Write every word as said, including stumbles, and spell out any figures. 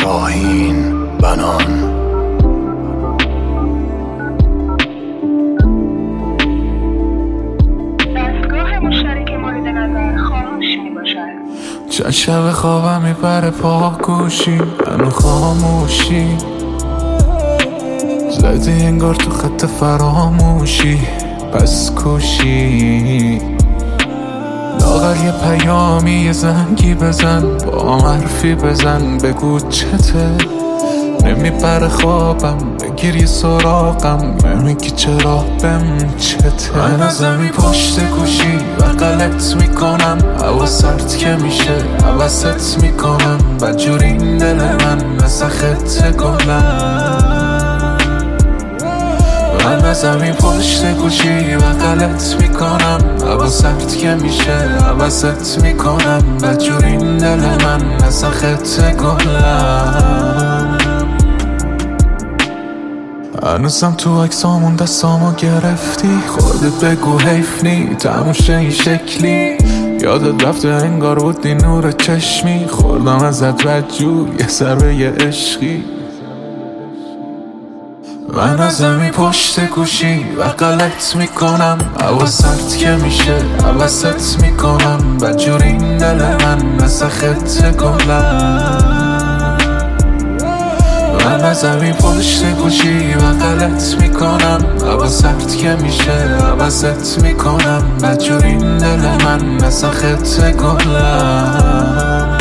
شاهین بنان. چند شب خوابم میبره پاکوشی منو خاموشی زدی انگار تو خط فراموشی پس کوشی لاغر یه پیامی یه زنگی بزن با حرفی بزن بگو چته نمیبره خوابم بگیری سراغم نمیگی چرا بهم چته من از زمین پشت گوشی و غلط میکنم هوا سرد که میشه عوضت میکنم بدجوری این دل من مثل خط گلم من از زمین پشت گوشی و غلط میکنم هوا سرد که میشه عوضت میکنم بدجوری این دل من مثل خط گلم هنوزم تو عکسامون دستامو گرفتی خودت بگو حیف نی تموشه این شکلی یادت رفته انگار بودی نور چشمی خوردم ازت بدجور یه ضربه یه عشقی من از زمین پشت گوشی و غلط میکنم هوا سرد که میشه عوضت میکنم بدجور این دل من مثل خط گلم من از زمین پشت گوشی و غلط میکنم هوا سرد که میشه عوضت میکنم بدجور این دل من مثل خط گلم.